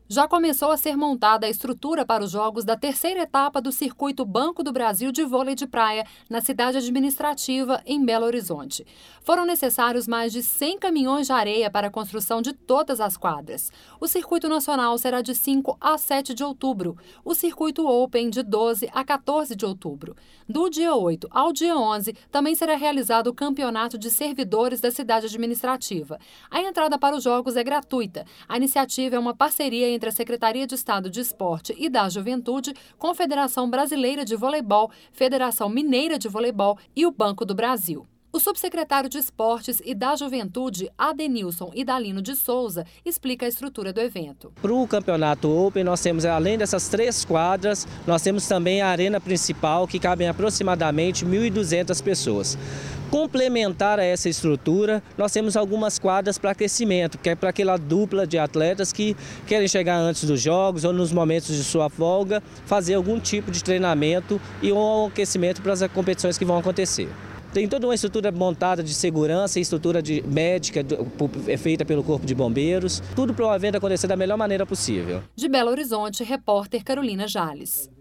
Já começou a ser montada a estrutura para os jogos da terceira etapa do Circuito Banco do Brasil de Vôlei de Praia, na cidade administrativa, em Belo Horizonte. Foram necessários mais de 100 caminhões de areia para a construção de todas as quadras. O Circuito Nacional será de 5 a 7 de outubro, o Circuito Open de 12 a 14 de outubro. Do dia 8 ao dia 11, também será realizado o Campeonato de Servidores da cidade administrativa. A entrada para os jogos é gratuita. A iniciativa é uma parceria entre a Secretaria de Estado de Esporte e da Juventude, Confederação Brasileira de Voleibol, Federação Mineira de Voleibol e o Banco do Brasil. O subsecretário de Esportes e da Juventude, Adenilson Idalino de Souza, explica a estrutura do evento. Para o Campeonato Open, nós temos, além dessas 3 quadras, nós temos também a arena principal, que cabem aproximadamente 1.200 pessoas. Complementar a essa estrutura, nós temos algumas quadras para aquecimento, que é para aquela dupla de atletas que querem chegar antes dos jogos ou nos momentos de sua folga, fazer algum tipo de treinamento e um aquecimento para as competições que vão acontecer. Tem toda uma estrutura montada de segurança e estrutura médica feita pelo Corpo de Bombeiros, tudo para o evento acontecer da melhor maneira possível. De Belo Horizonte, repórter Carolina Jales.